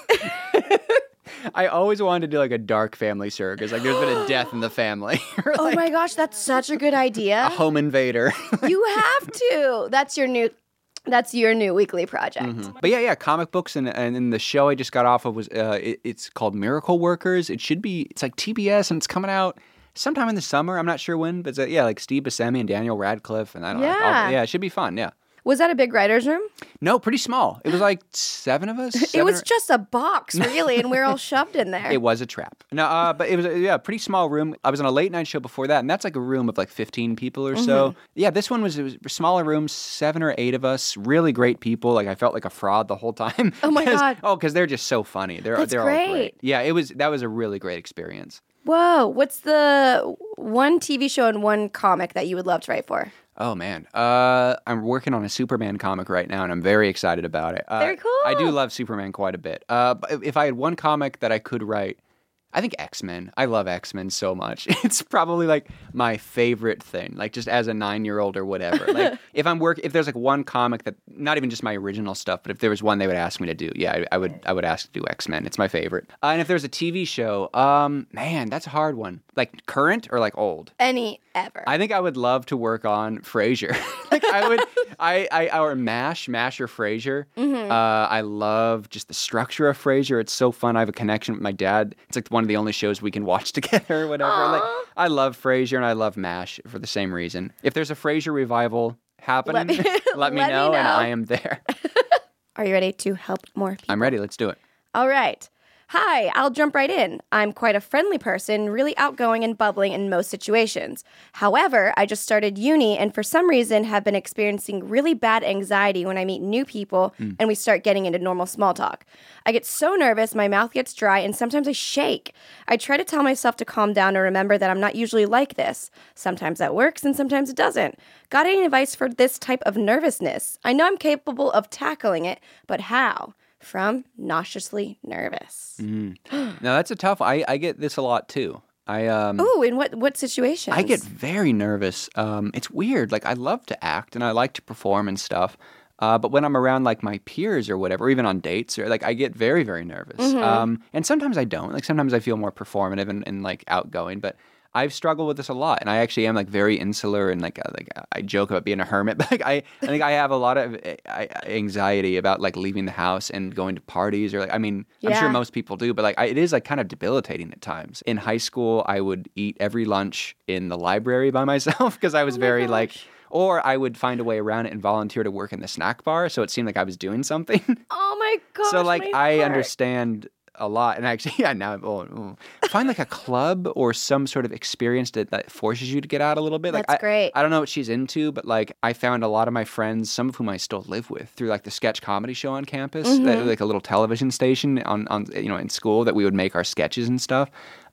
I always wanted to do like a dark Family Circus. Like there's been a death in the family. Like, oh my gosh, that's such a good idea. A home invader. You have to. That's your new. That's your new weekly project. Mm-hmm. But yeah, yeah, comic books and and, and the show I just got off of was uh, it, it's called Miracle Workers. It should be it's like T B S and it's coming out sometime in the summer. I'm not sure when, but it's, uh, yeah, like Steve Buscemi and Daniel Radcliffe and I don't yeah. know. All, yeah, it should be fun. Yeah. Was that a big writer's room? No, pretty small. It was like seven of us. It was or... just a box, really, and we're all shoved in there. It was a trap. No, uh, but it was a yeah, pretty small room. I was on a late night show before that, and that's like a room of like fifteen people or so. Mm-hmm. Yeah, this one was, it was a smaller room, seven or eight of us, really great people. Like I felt like a fraud the whole time. Oh my God. Oh, because they're just so funny. They're that's they're great. all great. Yeah, it was that was a really great experience. Whoa, what's the one T V show and one comic that you would love to write for? Oh, man. Uh, I'm working on a Superman comic right now, and I'm very excited about it. Uh, very cool. I do love Superman quite a bit. Uh, but if I had one comic that I could write, I think X-Men. I love X-Men so much. It's probably like my favorite thing, like just as a nine-year-old or whatever. Like if I'm work, if there's like one comic that, not even just my original stuff, but if there was one they would ask me to do, yeah, I, I would I would ask to do X-Men. It's my favorite. Uh, and if there's a T V show, um, man, that's a hard one. Like current or like old? Any ever. I think I would love to work on Frasier. Like I would, I, I, or MASH, MASH or Frasier. Mm-hmm. Uh, I love just the structure of Frasier. It's so fun. I have a connection with my dad. It's like one of the only shows we can watch together or whatever. Aww. Like I love Frasier and I love MASH for the same reason. If there's a Frasier revival happening, let me, let me, let know, me know and I am there. Are you ready to help more people? I'm ready. Let's do it. All right. Hi, I'll jump right in. I'm quite a friendly person, really outgoing and bubbling in most situations. However, I just started uni and for some reason have been experiencing really bad anxiety when I meet new people mm. and we start getting into normal small talk. I get so nervous, my mouth gets dry, and sometimes I shake. I try to tell myself to calm down and remember that I'm not usually like this. Sometimes that works and sometimes it doesn't. Got any advice for this type of nervousness? I know I'm capable of tackling it, but how? From Nauseously Nervous. Mm. Now, that's a tough one. I, I get this a lot, too. I um. Ooh, in what, what situations? I get very nervous. Um, it's weird. Like, I love to act, and I like to perform and stuff. Uh, but when I'm around, like, my peers or whatever, or even on dates, or like, I get very, very nervous. Mm-hmm. Um, and sometimes I don't. Like, sometimes I feel more performative and, and like, outgoing. But I've struggled with this a lot, and I actually am like very insular and like uh, like I joke about being a hermit, but like I, I think I have a lot of anxiety about like leaving the house and going to parties or like I mean yeah. I'm sure most people do, but like I, it is like kind of debilitating at times. In high school, I would eat every lunch in the library by myself because I was oh very gosh. like. Or I would find a way around it and volunteer to work in the snack bar, so it seemed like I was doing something. Oh my gosh! So like I heart. understand a lot, and actually, yeah, now oh, oh. find like a club or some sort of experience that, that forces you to get out a little bit. Like, That's I, great. I don't know what she's into, but like I found a lot of my friends, some of whom I still live with, through like the sketch comedy show on campus, mm-hmm. that, like a little television station on on you know in school that we would make our sketches and stuff.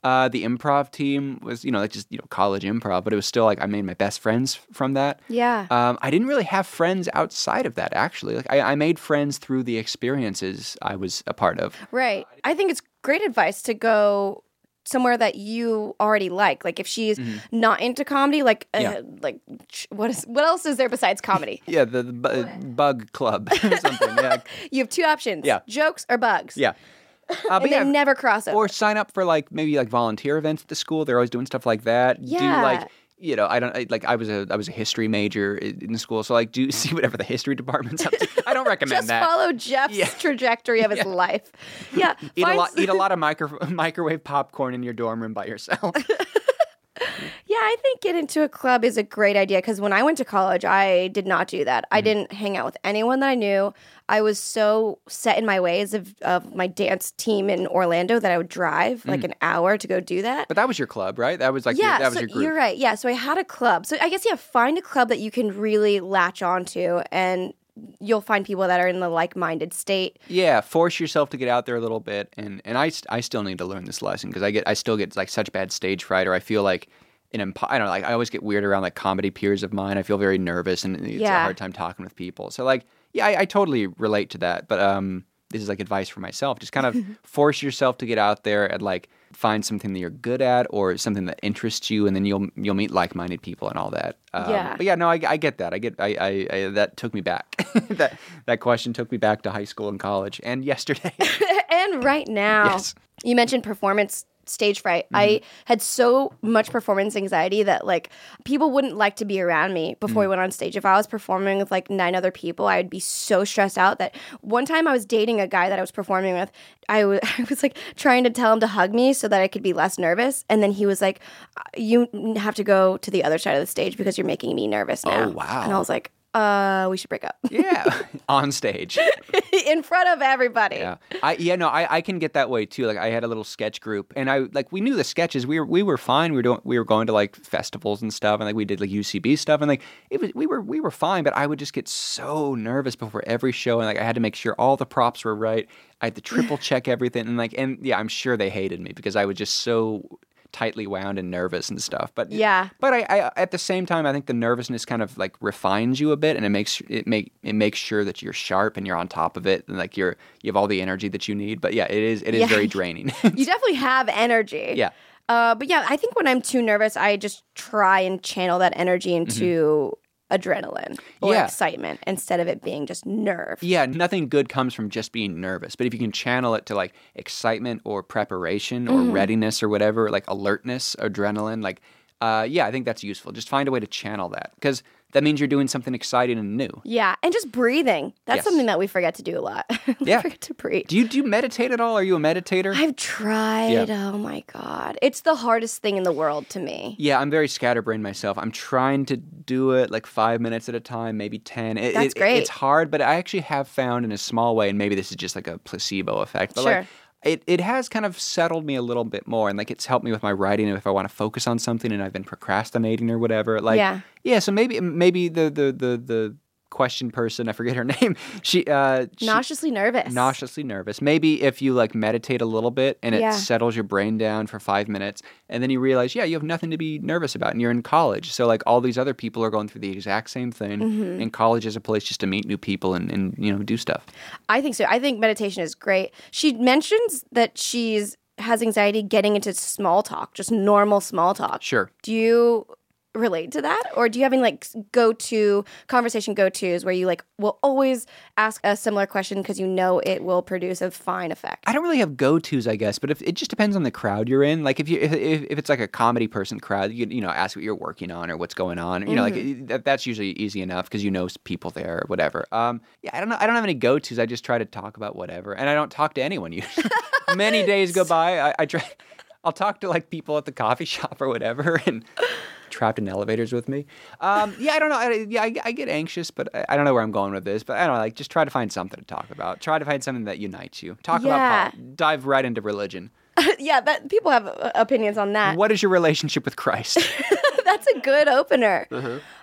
Uh, the improv team was, you know, like just, you know, college improv, but it was still like I made my best friends from that. Yeah. Um, I didn't really have friends outside of that, actually. Like I, I made friends through the experiences I was a part of. Right. I think it's great advice to go somewhere that you already like. Like if she's mm-hmm. not into comedy, like uh, yeah. like what is what else is there besides comedy? yeah, the, the bu- bug club or something. Yeah. You have two options. Yeah. Jokes or bugs. Yeah. Uh, and but they yeah, never cross over. Or sign up for like maybe like volunteer events at the school. They're always doing stuff like that. Yeah. Do like you know, I don't I, like. I was a I was a history major in school, so like, do see whatever the history department's up to. I don't recommend Just that. Just follow Jeff's yeah. trajectory of his yeah. life. Yeah, eat a lot. Eat a lot of micro, microwave popcorn in your dorm room by yourself. Yeah, I think getting into a club is a great idea because when I went to college, I did not do that. Mm-hmm. I didn't hang out with anyone that I knew. I was so set in my ways of, of my dance team in Orlando that I would drive like mm. an hour to go do that. But that was your club, right? That was like yeah, your, that was so your group. You're right. Yeah, so I had a club. So I guess, yeah, find a club that you can really latch onto and you'll find people that are in the like-minded state. Yeah, force yourself to get out there a little bit. And, and I, I still need to learn this lesson because I get I still get like such bad stage fright or I feel like an impo- I don't know, like I always get weird around like comedy peers of mine. I feel very nervous and it's yeah. a hard time talking with people. So like, yeah, I, I totally relate to that. But um, this is like advice for myself. Just kind of force yourself to get out there and like find something that you're good at or something that interests you, and then you'll you'll meet like-minded people and all that. Um, yeah. But yeah, no, I, I get that. I get. I, I, I that took me back. that that question took me back to high school and college and yesterday. And right now, yes. You mentioned performance stage fright. Mm-hmm. I had so much performance anxiety that like people wouldn't like to be around me before mm. we went on stage. If I was performing with like nine other people, I would be so stressed out that one time I was dating a guy that I was performing with. I, w- I was like trying to tell him to hug me so that I could be less nervous. And then he was like, you have to go to the other side of the stage because you're making me nervous now. Oh, wow. And I was like, Uh, we should break up. Yeah, on stage, in front of everybody. Yeah, I yeah no, I, I can get that way too. Like I had a little sketch group, and I like we knew the sketches. We were we were fine. We were doing we were going to like festivals and stuff, and like we did like U C B stuff, and like it was we were we were fine. But I would just get so nervous before every show, and like I had to make sure all the props were right. I had to triple check everything, and like and yeah, I'm sure they hated me because I was just so tightly wound and nervous and stuff. But yeah, but I, I at the same time I think the nervousness kind of like refines you a bit, and it makes it make it makes sure that you're sharp and you're on top of it, and like you're you have all the energy that you need. But yeah, it is it is yeah. very draining. You definitely have energy. Yeah. Uh, but yeah, I think when I'm too nervous, I just try and channel that energy into mm-hmm. adrenaline or yeah. excitement instead of it being just nerve. Yeah, nothing good comes from just being nervous. But if you can channel it to like excitement or preparation or mm. readiness or whatever, like alertness, adrenaline, like, uh, yeah, I think that's useful. Just find a way to channel that because that means you're doing something exciting and new. Yeah, and just breathing. That's yes. something that we forget to do a lot. we yeah. forget to breathe. Do you, do you meditate at all? Are you a meditator? I've tried. Yeah. Oh, my God. It's the hardest thing in the world to me. Yeah, I'm very scatterbrained myself. I'm trying to do it like five minutes at a time, maybe ten. It, That's it, great. It's hard, but I actually have found in a small way, and maybe this is just like a placebo effect, but sure. like It it has kind of settled me a little bit more, and like it's helped me with my writing if I want to focus on something and I've been procrastinating or whatever. Like, yeah, yeah. So maybe maybe the the the the question person, I forget her name. She uh, she, nauseously nervous. Nauseously nervous. Maybe if you like meditate a little bit and it yeah. settles your brain down for five minutes, and then you realize, yeah, you have nothing to be nervous about, and you're in college. So like all these other people are going through the exact same thing, mm-hmm. and college is a place just to meet new people and and you know do stuff. I think so. I think meditation is great. She mentions that she's has anxiety getting into small talk, just normal small talk. Sure. Do you relate to that, or do you have any like go-to conversation go-tos where you like will always ask a similar question because you know it will produce a fine effect? I don't really have go-tos, I guess, but if it just depends on the crowd you're in. Like if you if, if it's like a comedy person crowd, you you know ask what you're working on or what's going on. You mm-hmm. know, like that, that's usually easy enough because you know people there or whatever. Um, yeah, I don't know. I don't have any go-tos. I just try to talk about whatever, and I don't talk to anyone usually. Many days go by. I, I try. I'll talk to like people at the coffee shop or whatever, and trapped in elevators with me. Um, yeah, I don't know. I, yeah, I, I get anxious, but I, I don't know where I'm going with this. But I don't know. Like, just try to find something to talk about. Try to find something that unites you. Talk yeah. about pop. Dive right into religion. yeah, that people have uh, opinions on that. What is your relationship with Christ? That's a good opener. Uh-huh.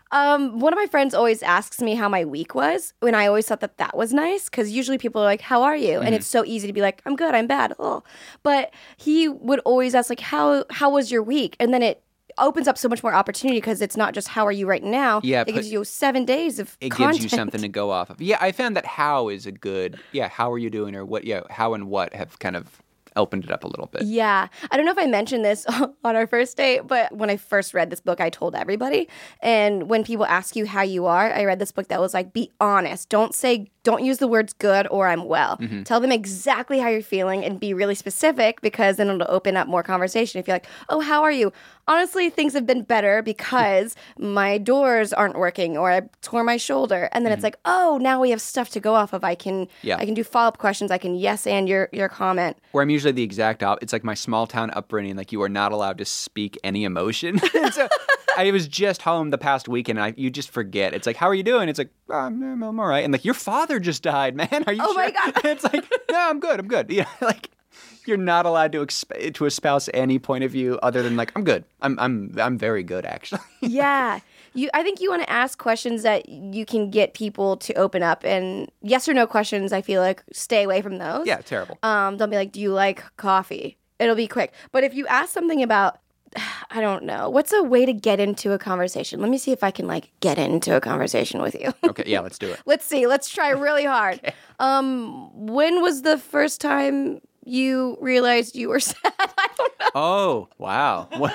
Um, one of my friends always asks me how my week was, and I always thought that that was nice because usually people are like, "How are you?" Mm-hmm. And it's so easy to be like, "I'm good, I'm bad." Oh. But he would always ask like, "How how was your week?" And then it opens up so much more opportunity because it's not just how are you right now. Yeah, it gives you seven days of it content. gives you something to go off of. Yeah, I found that how is a good. Yeah, how are you doing, or what? Yeah, how and what have kind of opened it up a little bit. Yeah. I don't know if I mentioned this on our first date, but when I first read this book, I told everybody. And when people ask you how you are, I read this book that was like, be honest. Don't say, don't use the words good or I'm well. Mm-hmm. Tell them exactly how you're feeling and be really specific because then it'll open up more conversation. If you're like, oh, how are you? Honestly, things have been better because my doors aren't working or I tore my shoulder. And then mm-hmm. it's like, oh, now we have stuff to go off of. I can yeah. I can do follow-up questions. I can yes and your your comment. Where I'm usually the exact opposite. It's like my small town upbringing. Like you are not allowed to speak any emotion. So I was just home the past weekend and I, you just forget. It's like, how are you doing? It's like, oh, I'm, I'm all right. And like, your father just died, man. Are you oh sure? my God. It's like, no, I'm good. I'm good. Yeah, like. You're not allowed to exp- to espouse any point of view other than like I'm good. I'm I'm I'm very good actually. Yeah. You I think you want to ask questions that you can get people to open up, and yes or no questions, I feel like stay away from those. Yeah, terrible. Um don't be like, "Do you like coffee?" It'll be quick. But if you ask something about I don't know. What's a way to get into a conversation? Let me see if I can like get into a conversation with you. Okay, yeah, let's do it. Let's see. Let's try really hard. Okay. Um when was the first time you realized you were sad? I don't know. Oh, wow. What?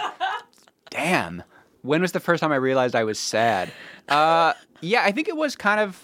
Damn. When was the first time I realized I was sad? Uh, yeah, I think it was kind of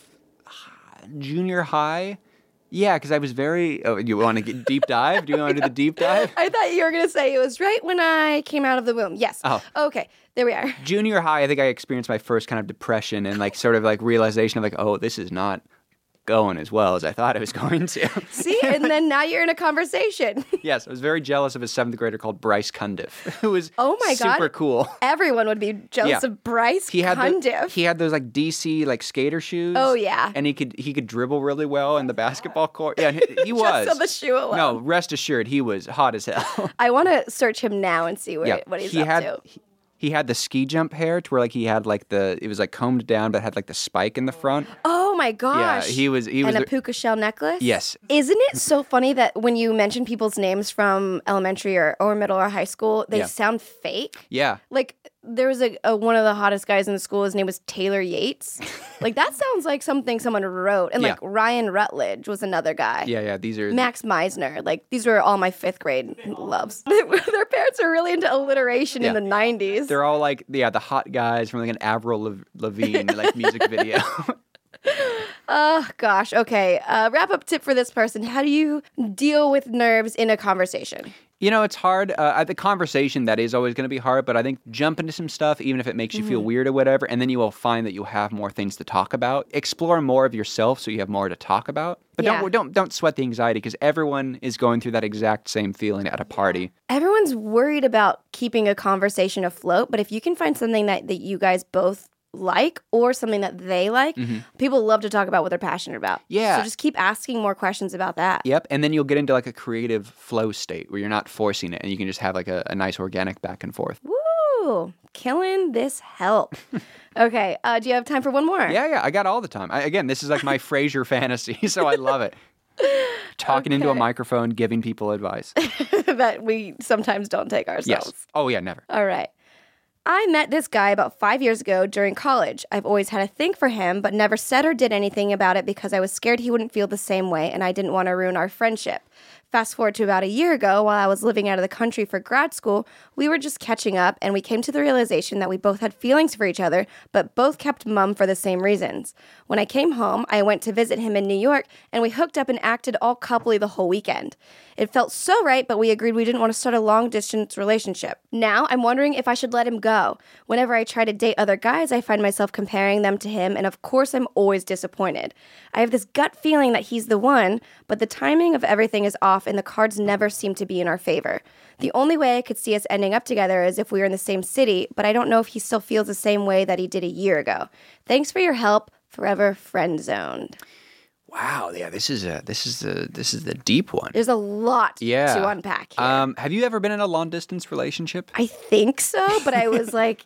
junior high. Yeah, because I was very... Oh, you want to get deep dive? Do you want to do the deep dive? I thought you were going to say it was right when I came out of the womb. Yes. Oh. Okay, there we are. Junior high, I think I experienced my first kind of depression and like sort of like realization of like, oh, this is not... going as well as I thought it was going to. See, and then now you're in a conversation. Yes, I was very jealous of a seventh grader called Bryce Cundiff, who was oh my God. super cool. Everyone would be jealous yeah. of Bryce he had Cundiff. The, he had those like D C like skater shoes. Oh yeah, and he could he could dribble really well in the basketball court. Yeah, he, he was. Just on the shoe alone. No, rest assured, he was hot as hell. I want to search him now and see where, yeah, what he's he up had, to. He, He had the ski jump hair to where like he had like the it was like combed down but had like the spike in the front. Oh my gosh. Yeah, he was he was and a puka shell necklace? Yes. Isn't it so funny that when you mention people's names from elementary or, or middle or high school, they yeah. sound fake? Yeah. Like there was a, a one of the hottest guys in the school, his name was Taylor Yates. Like that sounds like something someone wrote. And yeah. like Ryan Rutledge was another guy. Yeah, yeah, these are Max Meisner. Like these were all my fifth grade loves. Their parents are really into alliteration yeah. in the nineties. They're all like yeah, the hot guys from like an Avril Lavigne like music video. Oh, gosh. Okay. Uh, wrap up tip for this person. How do you deal with nerves in a conversation? You know, it's hard. Uh, the conversation, that is always going to be hard, but I think jump into some stuff, even if it makes you mm-hmm. feel weird or whatever, and then you will find that you'll have more things to talk about. Explore more of yourself so you have more to talk about. But yeah. don't don't don't sweat the anxiety because everyone is going through that exact same feeling at a party. Everyone's worried about keeping a conversation afloat, but if you can find something that, that you guys both like or something that they like, mm-hmm. people love to talk about what they're passionate about. Yeah. So just keep asking more questions about that. Yep. And then you'll get into like a creative flow state where you're not forcing it and you can just have like a, a nice organic back and forth. Woo! Killing this help. Okay. Uh, do you have time for one more? Yeah, yeah. I got all the time. I, again, this is like my Frasier fantasy, so I love it. Talking okay. into a microphone, giving people advice. That we sometimes don't take ourselves. Yes. Oh, yeah, never. All right. I met this guy about five years ago during college. I've always had a thing for him, but never said or did anything about it because I was scared he wouldn't feel the same way and I didn't want to ruin our friendship. Fast forward to about a year ago, while I was living out of the country for grad school, we were just catching up and we came to the realization that we both had feelings for each other, but both kept mum for the same reasons. When I came home, I went to visit him in New York and we hooked up and acted all coupley the whole weekend. It felt so right, but we agreed we didn't want to start a long-distance relationship. Now, I'm wondering if I should let him go. Whenever I try to date other guys, I find myself comparing them to him, and of course, I'm always disappointed. I have this gut feeling that he's the one, but the timing of everything is off, and the cards never seem to be in our favor. The only way I could see us ending up together is if we were in the same city, but I don't know if he still feels the same way that he did a year ago. Thanks for your help. Forever friend zoned. Wow, yeah, this is a this is a this is the deep one. There's a lot Yeah. to unpack here. Um, have you ever been in a long distance relationship? I think so, but I was like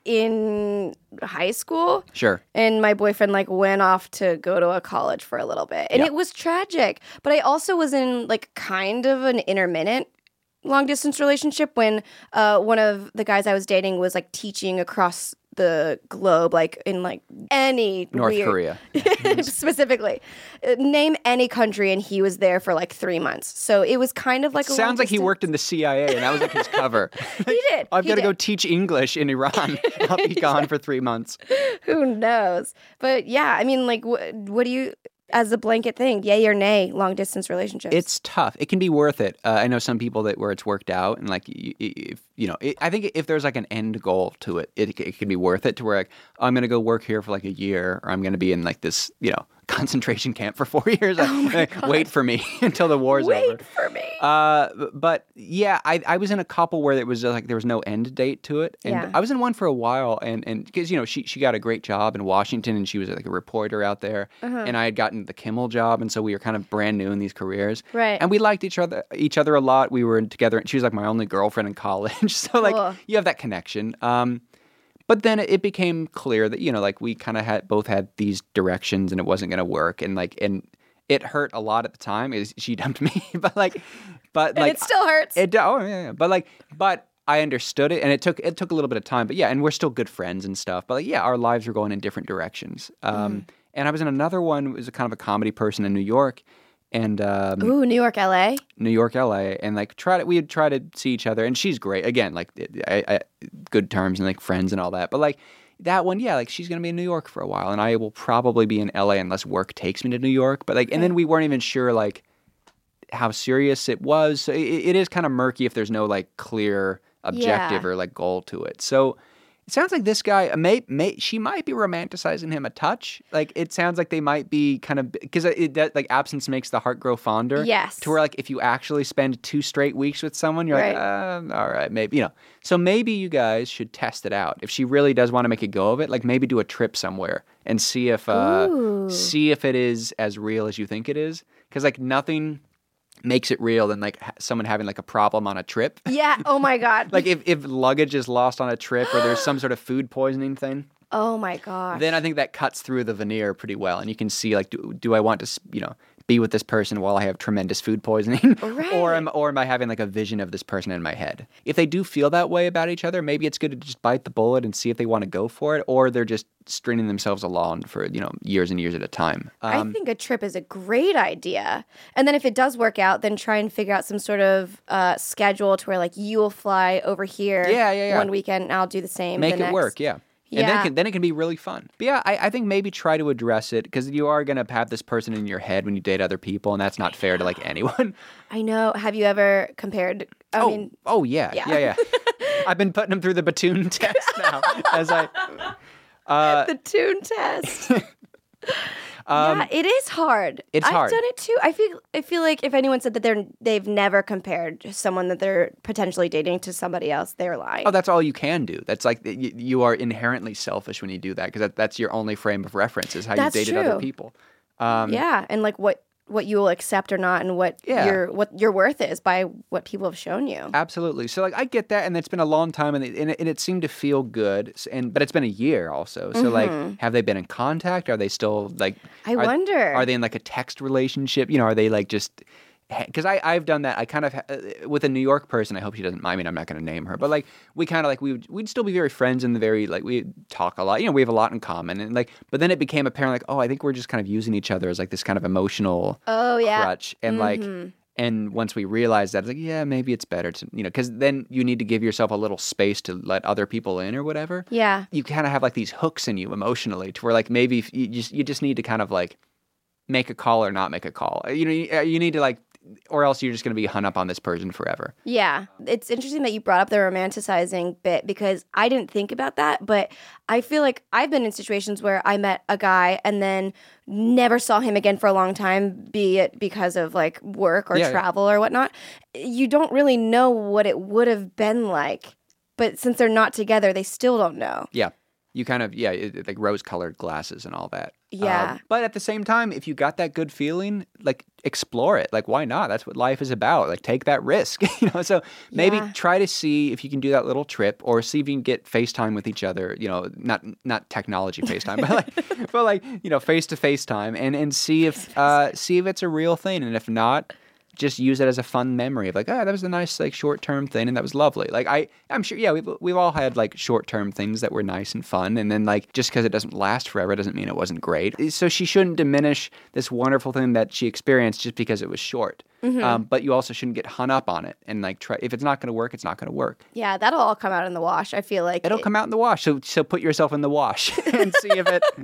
in high school. Sure. And my boyfriend like went off to go to a college for a little bit. And Yeah. it was tragic. But I also was in like kind of an intermittent long distance relationship when uh, one of the guys I was dating was like teaching across the globe, like in like any North weird- Korea. specifically. Uh, Name any country, and he was there for like three months. So it was kind of like a long Sounds like he distance- worked in the C I A, and that was like his cover. He did. I've He got to did. go teach English in Iran. I'll be gone for three months. Who knows? But yeah, I mean, like, wh- what do you, as a blanket thing, yay or nay, long distance relationships? It's tough. It can be worth it. Uh, I know some people that where it's worked out, and like, y- y- if you know, it, I think if there's like an end goal to it, it, it can be worth it. To where like, oh, I'm going to go work here for like a year, or I'm going to be in like this, you know, concentration camp for four years. Like, wait for me until the war's Wait over. for me. Uh, b- but yeah, I, I was in a couple where it was just like there was no end date to it, and Yeah. I was in one for a while, and and because you know she she got a great job in Washington, and she was like a reporter out there, Uh-huh. and I had gotten the Kimmel job, and so we were kind of brand new in these careers, Right. And we liked each other each other a lot. We were together, and she was like my only girlfriend in college, so like Cool. you have that connection. Um, but then it became clear that you know like we kind of had both had these directions, and it wasn't going to work, and like and. It hurt a lot at the time. Is she dumped me, but like, but And like it still hurts. It oh yeah, yeah, but like, but I understood it, and it took it took a little bit of time. But yeah, and we're still good friends and stuff. But like, yeah, our lives were going in different directions. Um, Mm. And I was in another one. Was a kind of a comedy person in New York, and um, Ooh, New York, L A. New York, L A, and like try to we would try to see each other, and she's great. Again, like I, I, good terms and like friends and all that. But like that one, yeah, like she's gonna be in New York for a while, and I will probably be in L A unless work takes me to New York. But like, and then we weren't even sure like how serious it was. So it, it is kind of murky if there's no like clear objective Yeah. or like goal to it. So. It sounds like this guy, uh, may, may she might be romanticizing him a touch. Like it sounds like they might be kind of because it that, like absence makes the heart grow fonder. Yes. To where like if you actually spend two straight weeks with someone, you're like, Right. uh, all right, maybe you know. So maybe you guys should test it out. If she really does want to make a go of it, like maybe do a trip somewhere and see if uh, Ooh. see if it is as real as you think it is. Because like nothing makes it real than like ha- someone having like a problem on a trip. Yeah. Oh my God. Like if, if luggage is lost on a trip or there's some sort of food poisoning thing, oh my gosh. then I think that cuts through the veneer pretty well, and you can see like, do, do I want to, s- you know, be with this person while I have tremendous food poisoning, Right. or am or am I having like a vision of this person in my head? If they do feel that way about each other, maybe it's good to just bite the bullet and see if they want to go for it, or they're just stringing themselves along for you know years and years at a time. Um, I think a trip is a great idea. And then if it does work out, then try and figure out some sort of uh, schedule to where like you will fly over here Yeah, yeah, yeah. one weekend and I'll do the same. make the it next. work, yeah. And then it, Yeah. can, then it can be really fun. But yeah, I, I think maybe try to address it because you are going to have this person in your head when you date other people, and that's not fair to like anyone. I know. Have you ever compared? I oh, mean, oh yeah, yeah. yeah, yeah. I've been putting them through the Batoon test now as I. Uh, the tune test. um, yeah, it is hard. it's I've hard. done it too. I feel. I feel like if anyone said that they're they've never compared someone that they're potentially dating to somebody else, they're lying. Oh, that's all you can do. That's like you, you are inherently selfish when you do that because that, that's your only frame of reference is how That's you dated other true. people. Um, yeah, and like what what you will accept or not, and what Yeah. your what your worth is by what people have shown you. Absolutely. So like I get that, and it's been a long time, and it, and it, and it seemed to feel good. S- And but it's been a year also. So like, have they been in contact? Are they still like? Mm-hmm. I are- wonder. Are they in like a text relationship? You know, are they like just? Because I I've done that. I kind of uh, with a New York person. I hope she doesn't mind. I mean, I'm not going to name her, but like we kind of like we would, we'd still be very friends and very like we talk a lot. You know, we have a lot in common, and like but then it became apparent like oh, I think we're just kind of using each other as like this kind of emotional Oh yeah. crutch, and like. And once we realized that, it's like, yeah, maybe it's better to, you know, because then you need to give yourself a little space to let other people in or whatever. Yeah. You kind of have like these hooks in you emotionally to where like maybe if you just you just need to kind of like make a call or not make a call. You know, you, you need to like, or else you're just going to be hung up on this person forever. Yeah. It's interesting that you brought up the romanticizing bit because I didn't think about that, but I feel like I've been in situations where I met a guy and then never saw him again for a long time, be it because of like work or Yeah, yeah. travel or whatnot. You don't really know what it would have been like, but since they're not together, they still don't know. Yeah. You kind of, yeah, it, it, like rose-colored glasses and all that. Yeah. Um, but at the same time, if you got that good feeling, like explore it. Like, why not? That's what life is about. Like, take that risk. you know. So maybe Yeah. try to see if you can do that little trip, or see if you can get FaceTime with each other. You know, not not technology FaceTime, but like, but like you know, face to face time, and and see if uh, see if it's a real thing, and if not, just use it as a fun memory of like, oh, that was a nice like short term thing, and that was lovely. Like I, I'm sure, yeah, we've we've all had like short term things that were nice and fun, and then like just because it doesn't last forever doesn't mean it wasn't great. So she shouldn't diminish this wonderful thing that she experienced just because it was short. Mm-hmm. Um, but you also shouldn't get hung up on it and like try. If it's not going to work, it's not going to work. Yeah, that'll all come out in the wash. I feel like It'll it- come out in the wash. So so put yourself in the wash and see if it.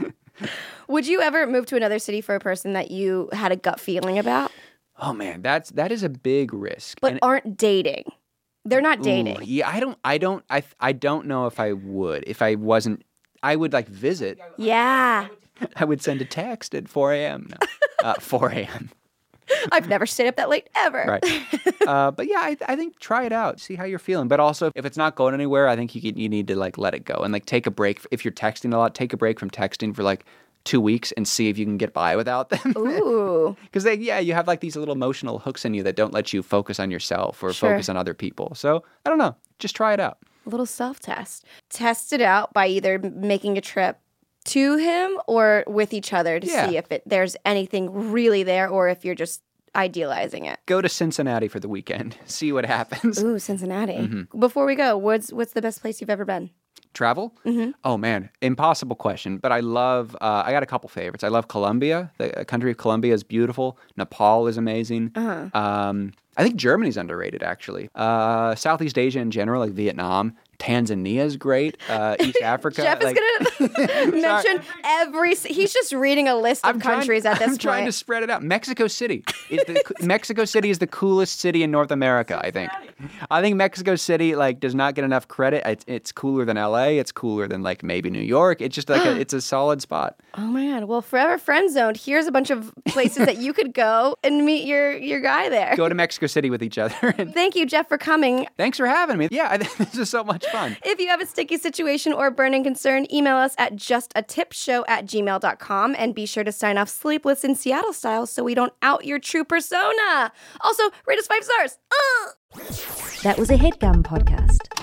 Would you ever move to another city for a person that you had a gut feeling about, Oh man, that's that is a big risk. but And- aren't dating? They're not dating. Ooh, yeah, I don't, I don't, I, I don't know if I would. If I wasn't, I would like visit. Yeah. I would send a text at four a.m. No, uh, four a.m. I've never stayed up that late ever. Right. uh, but yeah, I, I think try it out, see how you're feeling. But also, if it's not going anywhere, I think you can, you need to like let it go and like take a break. If you're texting a lot, take a break from texting for like two weeks and see if you can get by without them. Ooh. Because they, yeah, you have like these little emotional hooks in you that don't let you focus on yourself or Sure. focus on other people. So I don't know, just try it out. A little self-test. Test it out by either making a trip to him or with each other to Yeah. see if it there's anything really there or if you're just idealizing it. Go to Cincinnati for the weekend, see what happens. Ooh, Cincinnati. Mm-hmm. Before we go, what's what's the best place you've ever been? Travel? Mm-hmm. Oh man, impossible question. But I love. Uh, I got a couple favorites. I love Colombia. The country of Colombia is beautiful. Nepal is amazing. Uh-huh. Um, I think Germany's underrated actually. Uh, Southeast Asia in general, like Vietnam. Tanzania is great. Uh, East Africa. Jeff is like- gonna mention every. s- He's just reading a list of I'm trying- countries at this I'm point. trying to spread it out. Mexico City is the Mexico City is the coolest city in North America. I think. I think Mexico City like does not get enough credit. It's, it's cooler than L A. It's cooler than like maybe New York. It's just like a, it's a solid spot. Oh my god! Well, Forever Friend Zoned. Here's a bunch of places that you could go and meet your your guy there. Go to Mexico City with each other. And Thank you, Jeff, for coming. thanks for having me. Yeah, I think this is so much fun. If you have a sticky situation or burning concern, email us at justatipshow at gmail dot com and be sure to sign off Sleepless in Seattle style so we don't out your true persona. Also, rate us five stars. Uh! That was a HeadGum podcast.